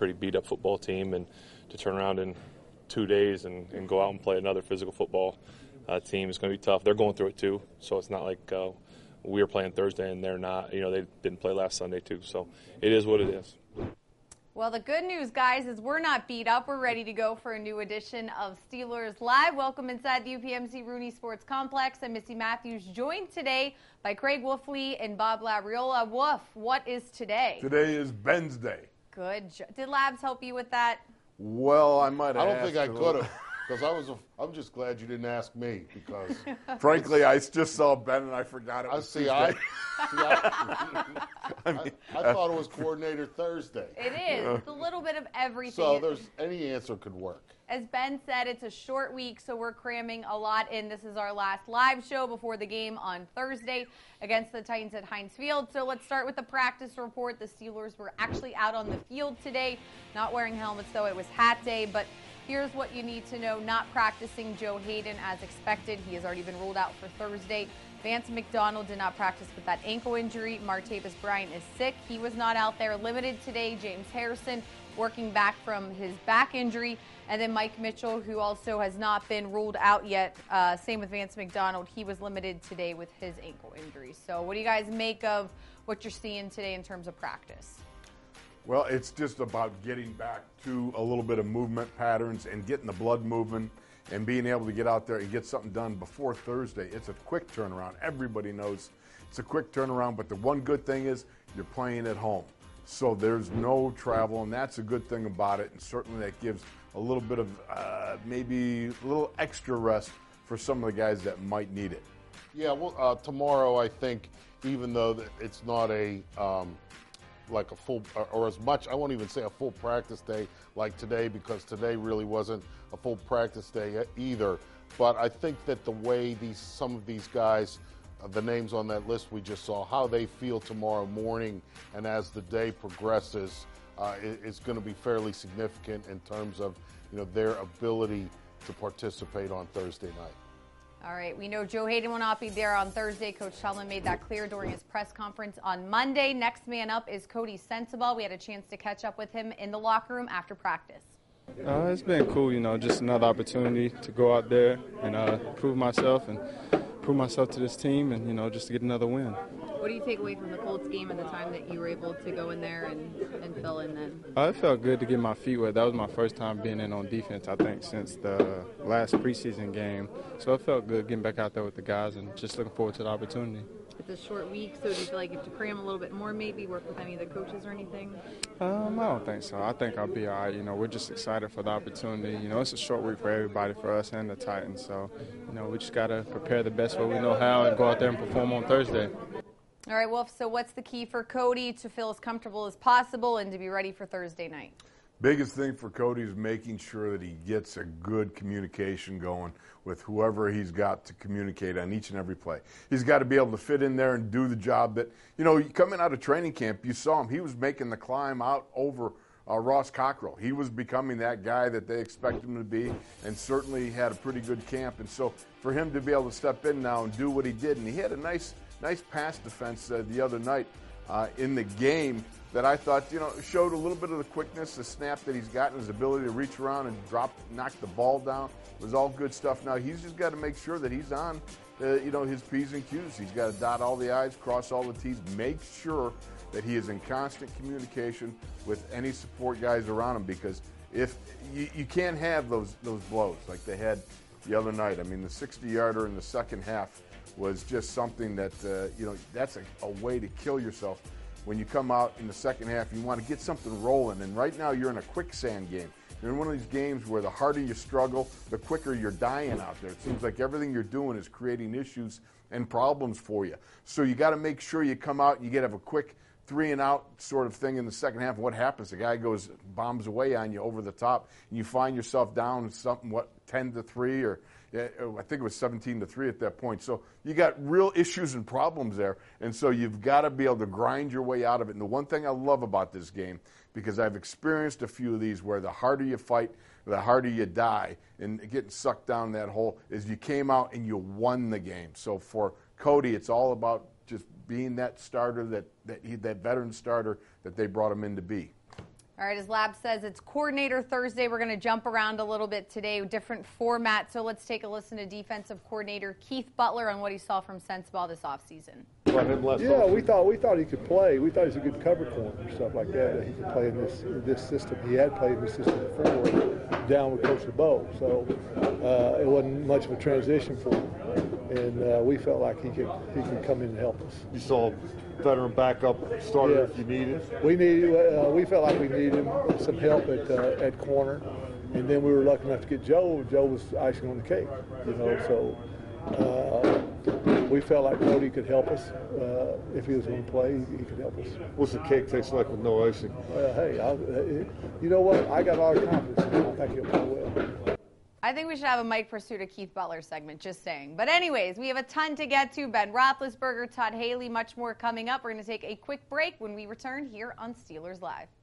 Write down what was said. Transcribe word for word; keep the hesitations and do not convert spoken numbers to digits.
pretty beat-up football team, and to turn around in two days and, and go out and play another physical football uh, team is going to be tough. They're going through it too, so it's not like uh, we were playing Thursday and they're not. You know, they didn't play last Sunday too, so it is what it is. Well, the good news, guys, is we're not beat up. We're ready to go for a new edition of Steelers Live. Welcome inside the U P M C Rooney Sports Complex. I'm Missy Matthews, joined today by Craig Wolfley and Bob Labriola. Wolf, what is today? Today is Ben's Day. Good. Did Labs help you with that? Well, I might have I don't think I asked could have, because I was. A, I'm just glad you didn't ask me, because frankly, I just saw Ben and I forgot it I was see. I, see Tuesday. I, I, mean, I, I thought it was Coordinator Thursday. It is. It's a little bit of everything. So there's any answer could work. As Ben said, it's a short week, so we're cramming a lot in. This is our last live show before the game on Thursday against the Titans at Heinz Field. So let's start with the practice report. The Steelers were actually out on the field today, not wearing helmets, though it was hat day. But here's what you need to know. Not practicing Joe Hayden as expected. He has already been ruled out for Thursday. Vance McDonald did not practice with that ankle injury. Martavis Bryant is sick. He was not out there. Limited today. James Harrison working back from his back injury. And then Mike Mitchell, who also has not been ruled out yet. Uh, same with Vance McDonald. He was limited today with his ankle injury. So what do you guys make of what you're seeing today in terms of practice? well, it's just about getting back to a little bit of movement patterns and getting the blood moving and being able to get out there and get something done before Thursday. It's a quick turnaround. Everybody knows it's a quick turnaround, but the one good thing is you're playing at home. So there's no travel, and that's a good thing about it, and certainly that gives a little bit of uh, maybe a little extra rest for some of the guys that might need it. Yeah, well, uh, tomorrow I think, even though that it's not a um, like a full or, or as much, I won't even say a full practice day like today, because today really wasn't a full practice day either. But I think that the way these some of these guys, uh, the names on that list we just saw, how they feel tomorrow morning and as the day progresses, uh, is going to be fairly significant in terms of, you know, their ability to participate on Thursday night. All right, we know Joe Hayden will not be there on Thursday. Coach Tomlin made that clear during his press conference on Monday. Next man up is Cody Sensabaugh. We had a chance to catch up with him in the locker room after practice. Uh, it's been cool, you know, just another opportunity to go out there and uh, prove myself and prove myself to this team and, you know, just to get another win. What do you take away from the Colts game and the time that you were able to go in there and, and fill in then? Uh, it felt good to get my feet wet. That was my first time being in on defense, I think, since the last preseason game. So it felt good getting back out there with the guys and just looking forward to the opportunity. It's a short week, so do you feel like you have to cram a little bit more, maybe work with any of the coaches or anything? Um, I don't think so. I think I'll be all right. You know, we're just excited for the opportunity. You know, it's a short week for everybody, for us and the Titans. So, you know, we just got to prepare the best way we know how and go out there and perform on Thursday. All right, Wolf, so what's the key for Cody to feel as comfortable as possible and to be ready for Thursday night? Biggest thing for Cody is making sure that he gets a good communication going with whoever he's got to communicate on each and every play. He's got to be able to fit in there and do the job that, you know, coming out of training camp, you saw him. He was making the climb out over uh, Ross Cockrell. He was becoming that guy that they expect him to be, and certainly had a pretty good camp. And so for him to be able to step in now and do what he did, and he had a nice, nice pass defense uh, the other night uh, in the game that I thought, you know, showed a little bit of the quickness, the snap that he's got, and his ability to reach around and drop, knock the ball down. It was all good stuff. Now he's just got to make sure that he's on, uh, you know, his P's and Q's. He's got to dot all the I's, cross all the T's, make sure that he is in constant communication with any support guys around him, because if you, you can't have those those blows like they had the other night. I mean, the sixty-yarder in the second half was just something that, uh, you know, that's a, a way to kill yourself. When you come out in the second half, you want to get something rolling. And right now you're in a quicksand game. You're in one of these games where the harder you struggle, the quicker you're dying out there. It seems like everything you're doing is creating issues and problems for you. So you got to make sure you come out and you get to have a quick three and out sort of thing in the second half. What happens? The guy goes, bombs away on you over the top, and you find yourself down something, what, ten to three, or yeah, I think it was seventeen to three at that point. So you got real issues and problems there, and so you've got to be able to grind your way out of it. And the one thing I love about this game, because I've experienced a few of these where the harder you fight, the harder you die, and getting sucked down that hole, is you came out and you won the game. So for Cody, it's all about just being that starter, that that, he, that veteran starter that they brought him in to be. All All right, as Lab says, it's Coordinator Thursday. We're going to jump around a little bit today, different format. So let's take a listen to Defensive Coordinator Keith Butler on what he saw from Sensabaugh this offseason. Yeah, we thought we thought he could play. We thought he was a good cover corner and stuff like that. That he could play in this in this system. He had played in this system before, down with Coach LeBeau. So uh, it wasn't much of a transition for him, and uh, we felt like he could he could come in and help us. You saw veteran backup starter Yeah. if you needed. We needed. Uh, we felt like we needed some help at uh, at corner, and then we were lucky enough to get Joe. Joe was icing on the cake, you know. So uh, we felt like Cody could help us uh, if he was going to play. He, he could help us. What's the cake taste like with no icing? Uh, hey, I, uh, you know what? I got a lot of confidence in him. I think he'll play well. I think we should have a Mike Pursuit of Keith Butler segment, just saying. But anyways, we have a ton to get to. Ben Roethlisberger, Todd Haley, much more coming up. We're going to take a quick break. When we return here on Steelers Live.